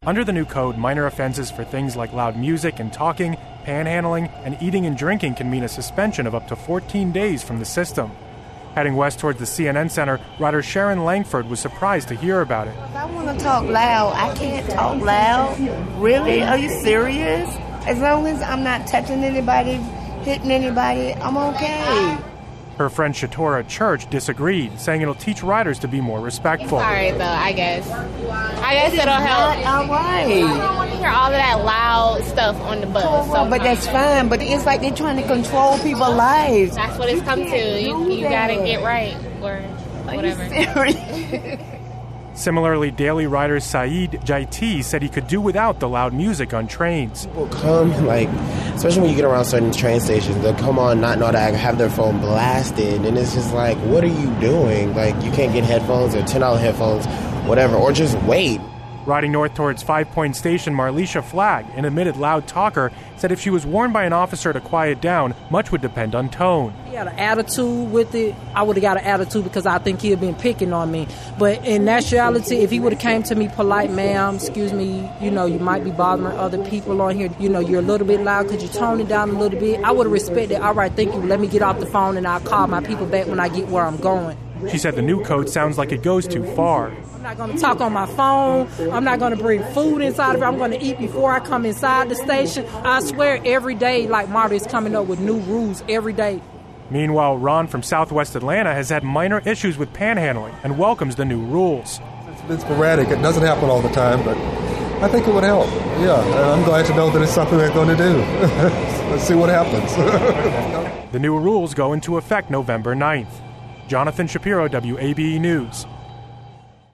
Under the new code, minor offenses for things like loud music and talking, panhandling, and eating and drinking can mean a suspension of up to 14 days from the system. Heading west towards the CNN Center, writer Sharon Langford was surprised to hear about it. If I want to talk loud, I can't talk loud. Really? Are you serious? As long as I'm not touching anybody, hitting anybody, I'm okay. Her friend Shatora Church disagreed, saying it'll teach riders to be more respectful. It's all right, though, I guess. I guess it'll help. All right. I don't want to hear all of that loud stuff on the bus. So But that's fine. But it's like they're trying to control people's lives. that's what it's come to. You got to get right or whatever. Are you serious? Similarly, daily rider Saeed Jaiti said he could do without the loud music on trains. People come, especially when you get around certain train stations, they'll come on not know that I have their phone blasted, and it's just like, what are you doing? You can't get headphones or $10 headphones, whatever, or just wait. Riding north towards Five Point Station, Marlisha Flagg, an admitted loud talker, said if she was warned by an officer to quiet down, much would depend on tone. He had an attitude with it. I would have got an attitude because I think he had been picking on me. But in actuality, if he would have came to me polite, ma'am, excuse me, you might be bothering other people on here. You're a little bit loud. Could you tone it down a little bit? I would have respected, all right, thank you. Let me get off the phone and I'll call my people back when I get where I'm going. She said the new code sounds like it goes too far. I'm not going to talk on my phone. I'm not going to bring food inside of it. I'm going to eat before I come inside the station. I swear every day, like Marty is coming up with new rules every day. Meanwhile, Ron from Southwest Atlanta has had minor issues with panhandling and welcomes the new rules. It's been sporadic. It doesn't happen all the time, but I think it would help. Yeah, and I'm glad to know that it's something they're going to do. Let's see what happens. The new rules go into effect November 9th. Jonathan Shapiro, WABE News.